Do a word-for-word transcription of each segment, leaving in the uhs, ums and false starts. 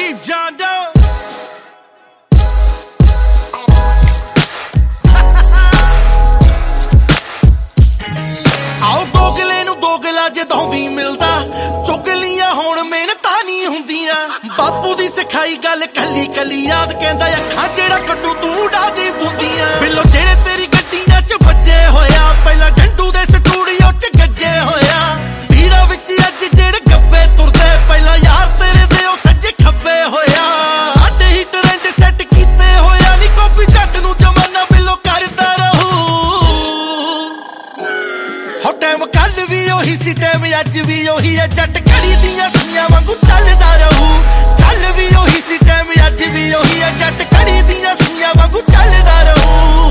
name John Doe. आओ दोगले नू दोगला जदों भी मिलदा चुगलियां होण मिहनतां नहीं हुंदियां बापू दी सिखाई गल कली कली याद कहंदा अखां जेड़ा कड्डू तू उडादी बूंदियां बिलो जेड़े तेरी गड्डियां च बज्जे होया पहला झंडू दे स्टूडियो च गज्जे होया भीड़ा विच अज जेड़े गब्बे तुरदे पहला यार तेरे दे ओ सज्जे खब्बे होया साडे ही ट्रेंड सेट कीते होया नी कॉपी जट नू जमाना बिलो करदा रहू हो टाइम कल भी ओही सी टाइम अज भी ओही है जट घड़ी दियां सुइयां वांगू चलदा रहू कल भी ओही सी टाइम अज भी ओही है जट घड़ी दियां सुइयां वांगू चलदा रहू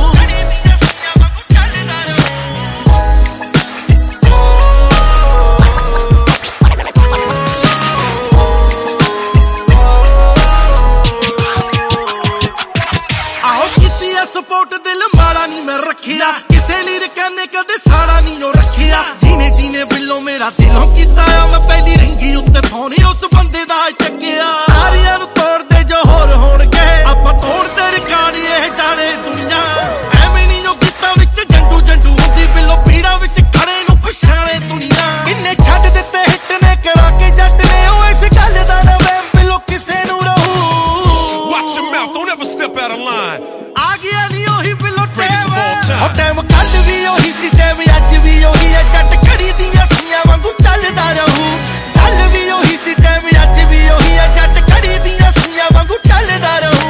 आओ किसी सपोर्ट दिल माड़ा नहीं मैं रखिया किसे लीरिक ने कदे साड़ा नहीं ओ रखिया जीने जीने बिलो मेरा दिलों कीता मैं पहली रिंगी उत्ते फोन उस बंदे दा चक्किया सारियां नू तोड़ दे जो होर होणगे आपां तोड़ दे रिकार्ड ये जाने दुनिया एवें नहीं जो गीतां विच जंडू जंडू हुंदी बिलो पीड़ा विच खड़े नू पछाणे दुनिया किन्ने छड्ड दित्ते हिट ने करा के जट ने ओ इस गल दा ना वहम बिलो किसे नू रहू Watch your mouth, don't ever step out of line. आ गया नहीं ओही बिलो Greatest of all time. हो टाइम कल भी ओही सी टाइम अज भी ओही है जट घड़ी दियां सुइयां वांगू चलदा रहू कल भी ओही सी टाइम अज भी ओही है जट घड़ी दियां सुइयां वांगू चलदा रहू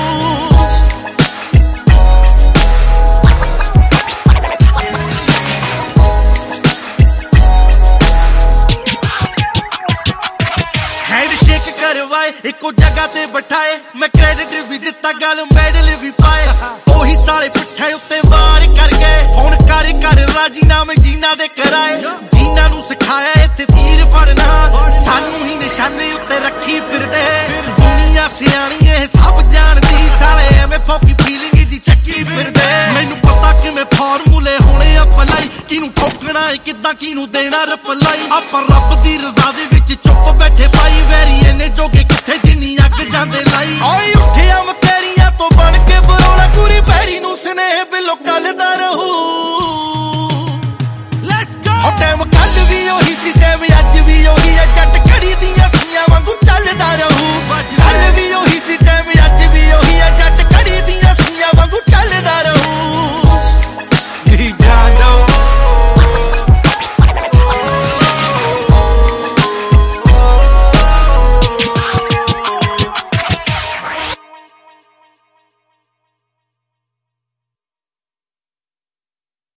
हैंडशेक करवाए इको जगह ते बिठाए मैं क्रेडिट भी दिता गल मेडल भी पाए ओही साले पिट्ठे उत्ते वार कर गए फोन कर कर राजीनामे जीना दे कराए जीना नू सिखाया इत्थे तीर फड़ना सानू ही निशाने उत्ते रखी फिरदे दुनिया सियाणी ए सब जानदी साले एवें फोकी फीलिंग दी चक्की फिरदे मैनू पता किवें फार्मूले होने अपलाई किनू ठोकना है किदां किनू देना रिप्लाई आपां रब दी रज़ा दे विच चुप बैठे पाई वैरी इन्ने जोगे किथे जिन्नी अग जांदे लाई ओए उठिया मैं तेरियां तो बन के बरोला पूरी पैरी नू स्नेह बिलो कलदा रहू लेट्स गो हो टाइम कल भी ओही सी टाइम अज भी ओही है जट घड़ी दियां सुइयां वांगू चलदा रहू